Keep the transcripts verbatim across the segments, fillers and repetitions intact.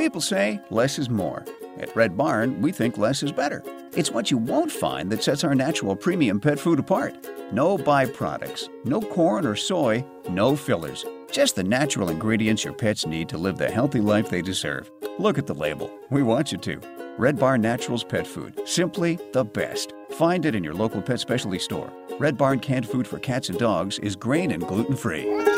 People say less is more. At Red Barn, we think less is better. It's what you won't find that sets our natural premium pet food apart. No byproducts, no corn or soy, no fillers. Just the natural ingredients your pets need to live the healthy life they deserve. Look at the label. We want you to. Red Barn Naturals Pet Food. Simply the best. Find it in your local pet specialty store. Red Barn canned food for cats and dogs is grain and gluten-free.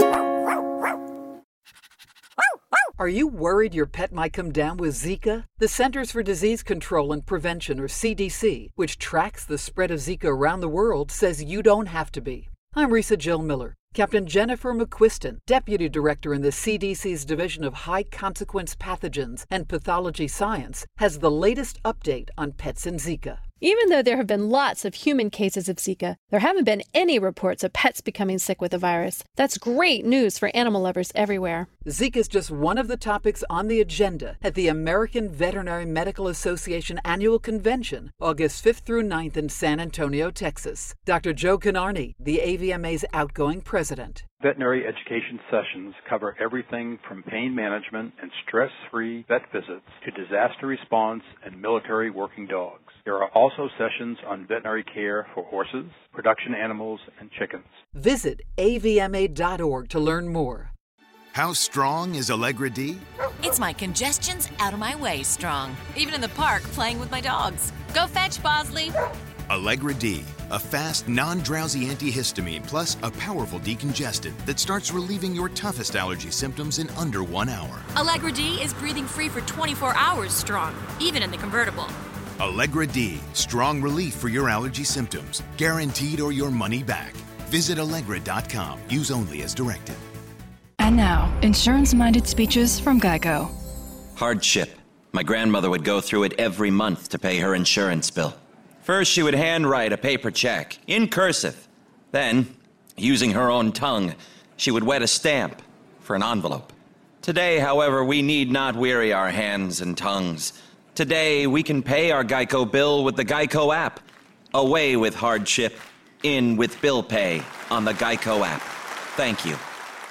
Are you worried your pet might come down with Zika? The Centers for Disease Control and Prevention, or C D C, which tracks the spread of Zika around the world, says you don't have to be. I'm Risa Jill Miller. Captain Jennifer McQuiston, Deputy Director in the C D C's Division of High Consequence Pathogens and Pathology Science, has the latest update on pets and Zika. Even though there have been lots of human cases of Zika, there haven't been any reports of pets becoming sick with the virus. That's great news for animal lovers everywhere. Zika is just one of the topics on the agenda at the American Veterinary Medical Association Annual Convention, August fifth through ninth in San Antonio, Texas. Doctor Joe Canarney, the A V M A's outgoing president. Veterinary education sessions cover everything from pain management and stress-free vet visits to disaster response and military working dogs. There are also sessions on veterinary care for horses, production animals, and chickens. Visit A V M A dot org to learn more. How strong is Allegra D? It's my congestion's out of my way strong. Even in the park playing with my dogs. Go fetch, Bosley. Allegra D, a fast, non-drowsy antihistamine plus a powerful decongestant that starts relieving your toughest allergy symptoms in under one hour. Allegra D is breathing free for twenty-four hours strong, even in the convertible. Allegra D, strong relief for your allergy symptoms, guaranteed or your money back. Visit Allegra dot com. Use only as directed. And now, insurance-minded speeches from Geico. Hardship. My grandmother would go through it every month to pay her insurance bill. First, she would handwrite a paper check, in cursive. Then, using her own tongue, she would wet a stamp for an envelope. Today, however, we need not weary our hands and tongues. Today, we can pay our Geico bill with the Geico app. Away with hardship, in with bill pay on the Geico app. Thank you.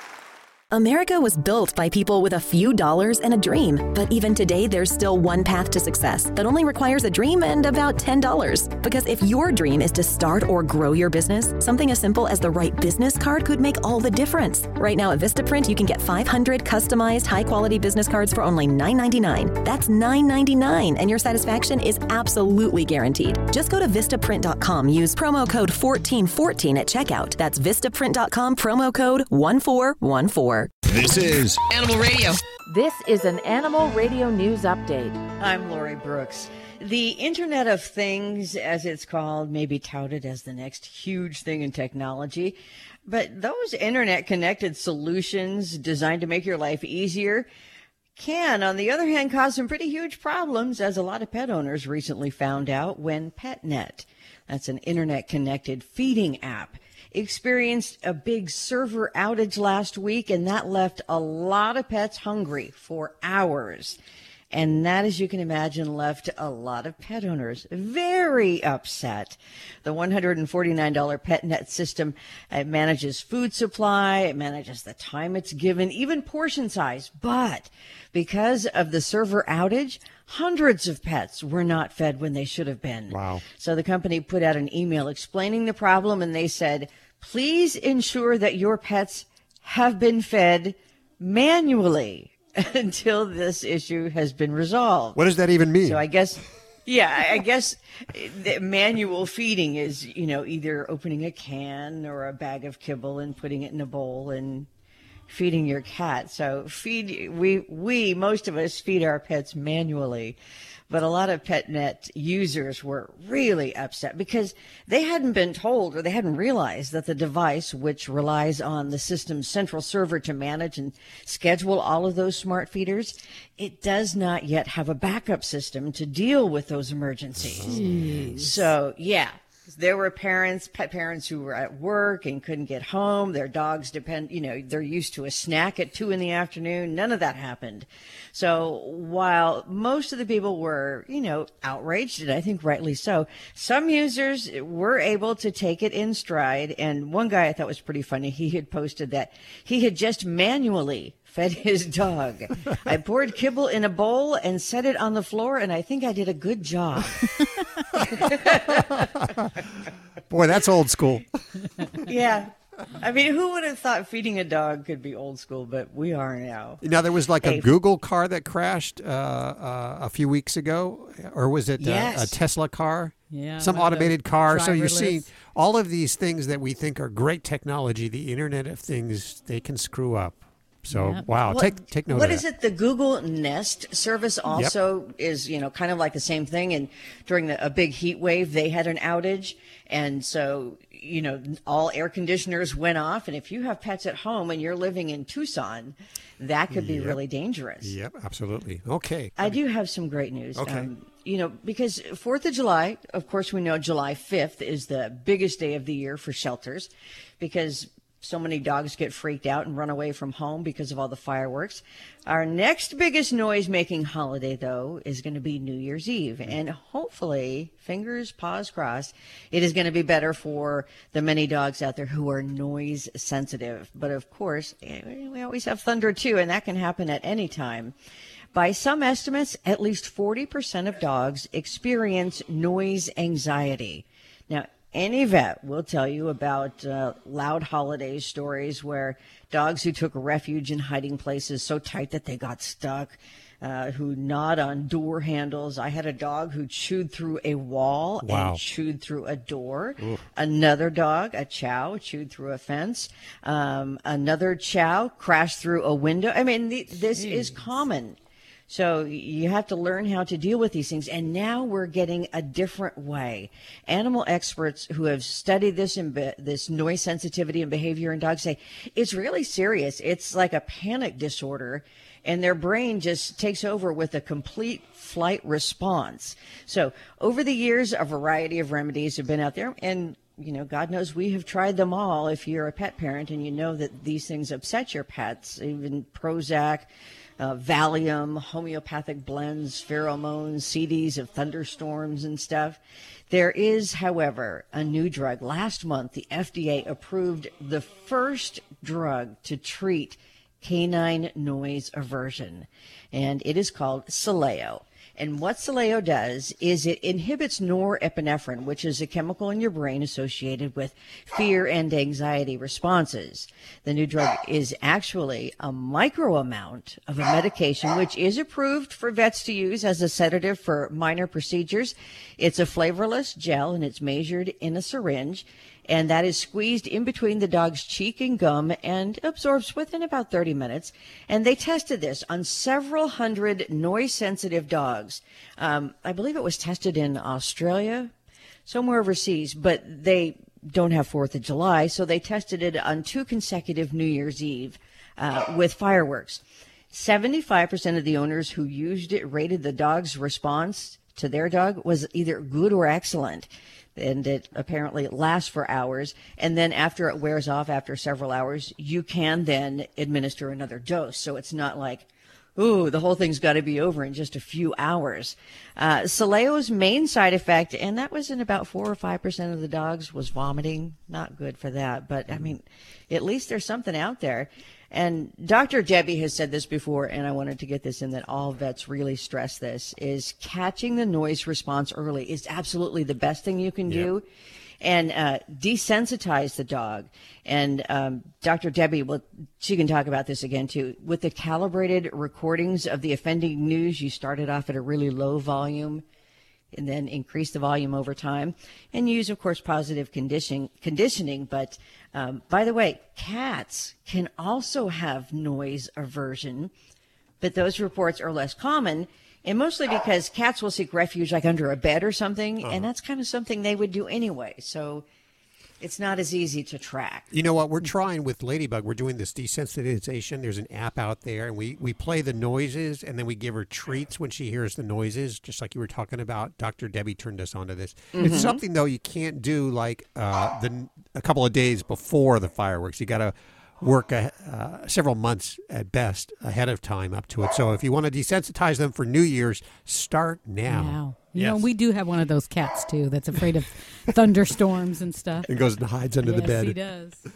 America was built by people with a few dollars and a dream. But even today, there's still one path to success that only requires a dream and about ten dollars. Because if your dream is to start or grow your business, something as simple as the right business card could make all the difference. Right now at Vistaprint, you can get five hundred customized, high-quality business cards for only nine ninety-nine. That's nine ninety-nine, and your satisfaction is absolutely guaranteed. Just go to Vistaprint dot com, use promo code fourteen fourteen at checkout. That's Vistaprint dot com, promo code one four one four. This is Animal Radio. This is an Animal Radio News Update. I'm Lori Brooks. The Internet of Things, as it's called, may be touted as the next huge thing in technology. But those Internet-connected solutions designed to make your life easier can, on the other hand, cause some pretty huge problems, as a lot of pet owners recently found out when PetNet, that's an Internet-connected feeding app, experienced a big server outage last week, and that left a lot of pets hungry for hours. And that, as you can imagine, left a lot of pet owners very upset. The one hundred forty-nine dollars PetNet system, it manages food supply, it manages the time it's given, even portion size. But because of the server outage, hundreds of pets were not fed when they should have been. Wow. So the company put out an email explaining the problem, and they said, please ensure that your pets have been fed manually until this issue has been resolved. What does that even mean? So I guess, yeah, I guess the manual feeding is, you know, either opening a can or a bag of kibble and putting it in a bowl and feeding your cat. So feed, we, we, most of us feed our pets manually. But a lot of PetNet users were really upset because they hadn't been told, or they hadn't realized that the device, which relies on the system's central server to manage and schedule all of those smart feeders, it does not yet have a backup system to deal with those emergencies. Jeez. So, yeah. There were parents, pet parents who were at work and couldn't get home. Their dogs depend, you know, they're used to a snack at two in the afternoon. None of that happened. So while most of the people were, you know, outraged, and I think rightly so, some users were able to take it in stride. And one guy I thought was pretty funny. He had posted that he had just manually fed his dog. I poured kibble in a bowl and set it on the floor, and I think I did a good job. Boy, that's old school. Yeah. I mean, who would have thought feeding a dog could be old school, but we are now. Now, there was like Hey. a Google car that crashed uh, uh, a few weeks ago, or was it Yes. a, a Tesla car? Yeah, Some one of automated those car. So you're driverless. seeing all of these things that we think are great technology, the Internet of Things, they can screw up. So, Yep. wow, What- take take note What of is that. it? The Google Nest service also is, you know, kind of like the same thing. And during the, a big heat wave, they had an outage. And so, you know, all air conditioners went off. And if you have pets at home and you're living in Tucson, that could be Yep. really dangerous. Yep, absolutely. Okay. I do have some great news. Okay. Um, you know, because fourth of July, of course, we know July fifth is the biggest day of the year for shelters because so many dogs get freaked out and run away from home because of all the fireworks. Our next biggest noise-making holiday, though, is going to be New Year's Eve. And hopefully, fingers, paws crossed, it is going to be better for the many dogs out there who are noise sensitive. But of course, we always have thunder, too, and that can happen at any time. By some estimates, at least forty percent of dogs experience noise anxiety. Now, any vet will tell you about uh, loud holiday stories where dogs who took refuge in hiding places so tight that they got stuck, uh, who gnawed on door handles. I had a dog who chewed through a wall Wow. and chewed through a door. Oof. Another dog, a chow, chewed through a fence. Um, another chow crashed through a window. I mean, the, this is common. So you have to learn how to deal with these things. And now we're getting a different way. Animal experts who have studied this and be- this noise sensitivity and behavior in dogs say it's really serious. It's like a panic disorder, and their brain just takes over with a complete flight response. So over the years, a variety of remedies have been out there, and you know, God knows we have tried them all. If you're a pet parent and you know that these things upset your pets, even Prozac, Uh, Valium, homeopathic blends, pheromones, C Ds of thunderstorms and stuff. There is, however, a new drug. Last month, the F D A approved the first drug to treat canine noise aversion, and it is called Sileo. And what Sileo does is it inhibits norepinephrine, which is a chemical in your brain associated with fear and anxiety responses. The new drug is actually a micro amount of a medication, which is approved for vets to use as a sedative for minor procedures. It's a flavorless gel, and it's measured in a syringe. And that is squeezed in between the dog's cheek and gum and absorbs within about thirty minutes. And they tested this on several hundred noise-sensitive dogs. Um, I believe it was tested in Australia, somewhere overseas, but they don't have fourth of July, so they tested it on two consecutive New Year's Eve uh, with fireworks. seventy-five percent of the owners who used it rated the dog's response to their dog was either good or excellent. And it apparently lasts for hours. And then after it wears off, after several hours, you can then administer another dose. So it's not like, ooh, the whole thing's got to be over in just a few hours. Uh, Sileo's main side effect, and that was in about four or five percent of the dogs, was vomiting. Not good for that. But, I mean, at least there's something out there. And Doctor Debbie has said this before, and I wanted to get this in, that all vets really stress this, is catching the noise response early is absolutely the best thing you can do. And uh, desensitize the dog. And um, Doctor Debbie, well, she can talk about this again, too. With the calibrated recordings of the offending news, you started off at a really low volume and then increase the volume over time, and use, of course, positive conditioning. conditioning. But um, by the way, cats can also have noise aversion, but those reports are less common, and mostly because cats will seek refuge like under a bed or something, Uh-huh. and that's kind of something they would do anyway. So it's not as easy to track. You know what? We're trying with Ladybug. We're doing this desensitization. There's an app out there, and we, we play the noises, and then we give her treats when she hears the noises, just like you were talking about. Doctor Debbie turned us onto this. Mhm. It's something, though, you can't do like uh, the a couple of days before the fireworks. You got to work a, uh, several months at best ahead of time up to it. So if you want to desensitize them for New Year's, start now. Now. You Yes. know, we do have one of those cats, too, that's afraid of thunderstorms and stuff. And goes and hides under yes, the bed. he does.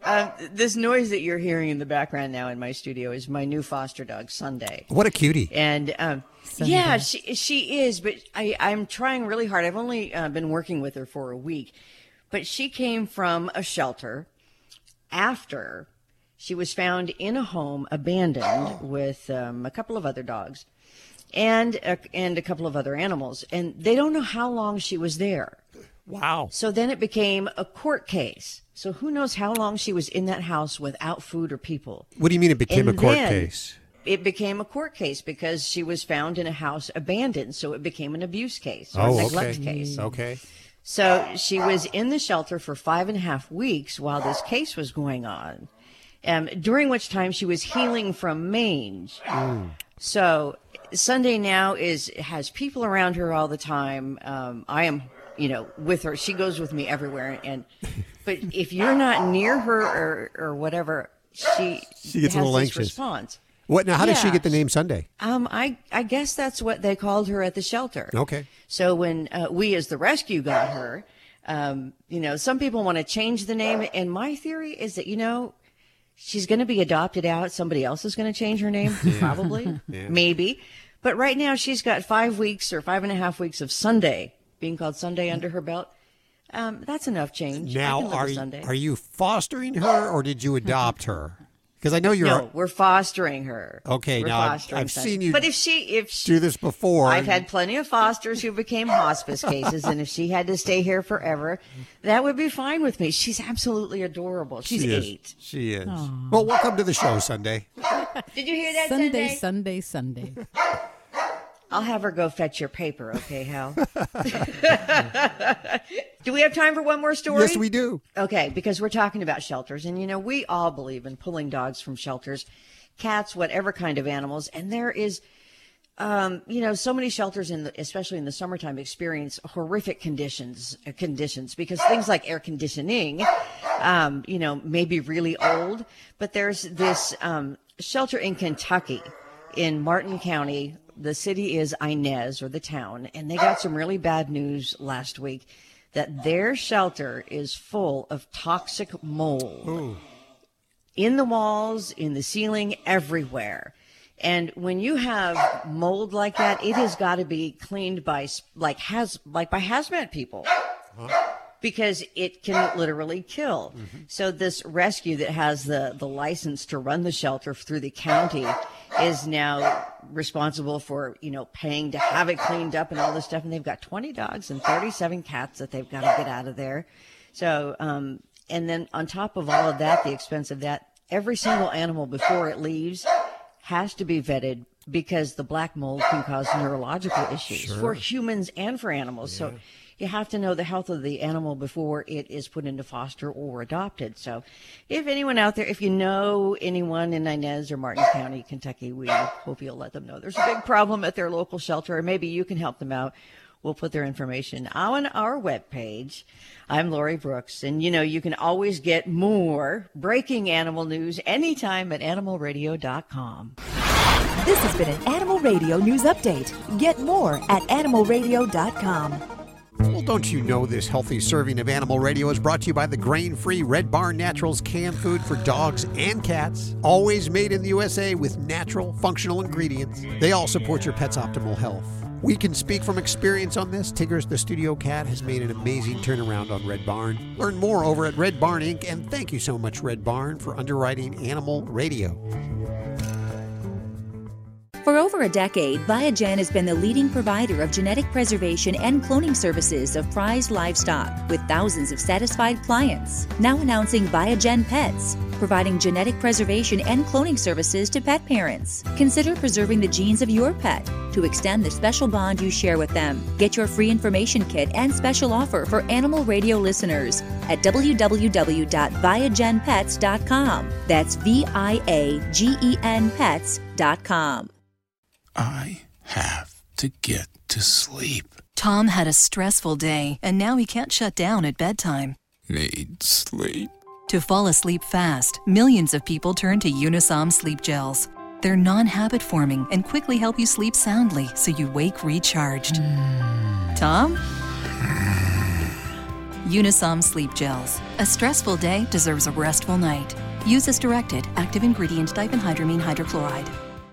Um, this noise that you're hearing in the background now in my studio is my new foster dog, Sunday. What a cutie. And um, yeah, she she is, but I, I'm trying really hard. I've only uh, been working with her for a week, but she came from a shelter after she was found in a home abandoned with um, a couple of other dogs and a, and a couple of other animals. And they don't know how long she was there. Wow. So then it became a court case. So who knows how long she was in that house without food or people. What do you mean it became And a court then case? It became a court case because she was found in a house abandoned. So it became an abuse case or Oh, a neglect okay. case. Okay. So she was in the shelter for five and a half weeks while this case was going on, um, during which time she was healing from mange. Mm. So Sunday now is has people around her all the time. Um, I am, you know, with her. She goes with me everywhere. And but if you're not near her or, or whatever, she, She gets a has little this anxious. response. What now? How did she Yeah. get the name Sunday? Um, I, I guess that's what they called her at the shelter. Okay. So when uh, we as the rescue got her, um, you know, some people want to change the name. And my theory is that, you know, she's going to be adopted out. Somebody else is going to change her name, probably, Yeah. maybe. But right now she's got five weeks or five and a half weeks of Sunday, being called Sunday under her belt. Um, that's enough change. I Now, can live are with you, Sunday. are you fostering her or did you adopt her? Because I know you're. No, we're fostering her. Okay, We're now I've- fostering I've Sunday. seen you But if she, if she, do this before. I've had plenty of fosters who became hospice cases, and if she had to stay here forever, that would be fine with me. She's absolutely adorable. She's she eight. Is. She is. Well, welcome to the show, Sunday. Did you hear that, Sunday, Sunday? Sunday, Sunday. I'll have her go fetch your paper, okay, Hal? Do we have time for one more story? Yes, we do. Okay, because we're talking about shelters, and you know, we all believe in pulling dogs from shelters, cats, whatever kind of animals, and there is, um, you know, so many shelters, in the, especially in the summertime, experience horrific conditions, uh, conditions because things like air conditioning, um, you know, may be really old, but there's this um, shelter in Kentucky, in Martin County. The city is Inez, or the town, and they got some really bad news last week that their shelter is full of toxic mold. Ooh. In the walls, in the ceiling, everywhere. And when you have mold like that, it has got to be cleaned by like has like by hazmat people. Huh? Because it can literally kill. Mm-hmm. So this rescue that has the, the license to run the shelter through the county is now responsible for, you know, paying to have it cleaned up and all this stuff. And they've got twenty dogs and thirty-seven cats that they've got to get out of there. So, um, and then on top of all of that, the expense of that, every single animal before it leaves has to be vetted because the black mold can cause neurological issues Sure. for humans and for animals. Yeah. So you have to know the health of the animal before it is put into foster or adopted. So if anyone out there, if you know anyone in Inez or Martin County, Kentucky, we hope you'll let them know there's a big problem at their local shelter, or maybe you can help them out. We'll put their information on our webpage. I'm Lori Brooks, and you know, you can always get more breaking animal news anytime at animal radio dot com. This has been an Animal Radio News Update. Get more at animal radio dot com. Well, don't you know this healthy serving of Animal Radio is brought to you by the grain-free Red Barn Naturals canned food for dogs and cats. Always made in the U S A with natural, functional ingredients. They all support your pet's optimal health. We can speak from experience on this. Tiggers, the studio cat, has made an amazing turnaround on Red Barn. Learn more over at Red Barn Incorporated. And thank you so much, Red Barn, for underwriting Animal Radio. For over a decade, Biogen has been the leading provider of genetic preservation and cloning services of prized livestock, with thousands of satisfied clients. Now announcing Biogen Pets, providing genetic preservation and cloning services to pet parents. Consider preserving the genes of your pet to extend the special bond you share with them. Get your free information kit and special offer for Animal Radio listeners at w w w dot biogen pets dot com. That's V I A G E N pets dot com. I have to get to sleep. Tom had a stressful day, and now he can't shut down at bedtime. Need sleep. To fall asleep fast, millions of people turn to Unisom sleep gels. They're non-habit forming and quickly help you sleep soundly so you wake recharged. Tom? Unisom Sleep Gels. A stressful day deserves a restful night. Use as directed. Active ingredient diphenhydramine hydrochloride.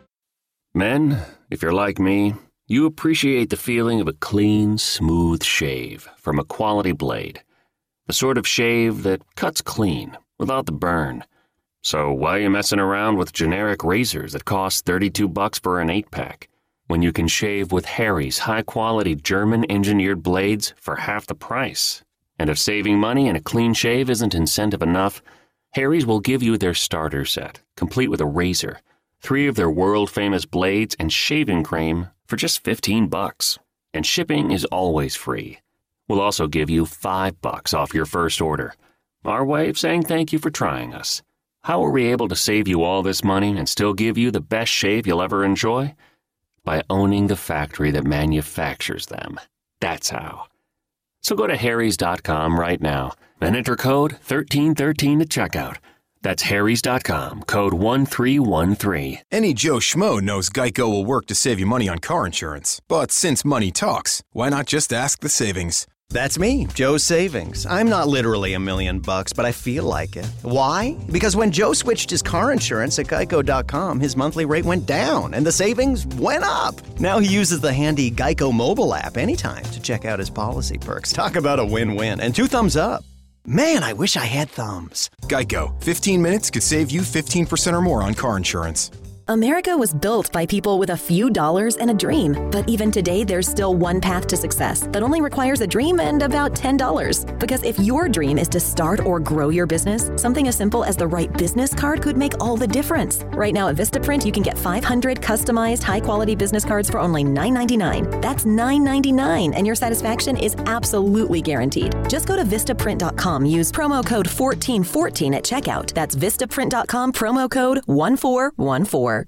Men, if you're like me, you appreciate the feeling of a clean, smooth shave from a quality blade. The sort of shave that cuts clean, without the burn. So why are you messing around with generic razors that cost thirty-two bucks for an eight-pack, when you can shave with Harry's high-quality German-engineered blades for half the price? And if saving money and a clean shave isn't incentive enough, Harry's will give you their starter set, complete with a razor, three of their world-famous blades, and shaving cream for just fifteen bucks. And shipping is always free. We'll also give you five bucks off your first order. Our way of saying thank you for trying us. How are we able to save you all this money and still give you the best shave you'll ever enjoy? By owning the factory that manufactures them. That's how. So go to harrys dot com right now and enter code thirteen thirteen at checkout. That's harrys dot com, code one three one three. Any Joe Schmo knows Geico will work to save you money on car insurance. But since money talks, why not just ask the savings? That's me, Joe Savings. I'm not literally a million bucks, but I feel like it. Why? Because when Joe switched his car insurance at geico dot com, his monthly rate went down and the savings went up. Now he uses the handy Geico mobile app anytime to check out his policy perks. Talk about a win-win. And two thumbs up. Man, I wish I had thumbs. Geico. fifteen minutes could save you fifteen percent or more on car insurance. America was built by people with a few dollars and a dream. But even today, there's still one path to success that only requires a dream and about ten dollars. Because if your dream is to start or grow your business, something as simple as the right business card could make all the difference. Right now at Vistaprint, you can get five hundred customized, high-quality business cards for only nine ninety-nine. That's nine ninety-nine, and your satisfaction is absolutely guaranteed. Just go to vistaprint dot com, use promo code fourteen fourteen at checkout. That's vistaprint dot com, promo code one four one four.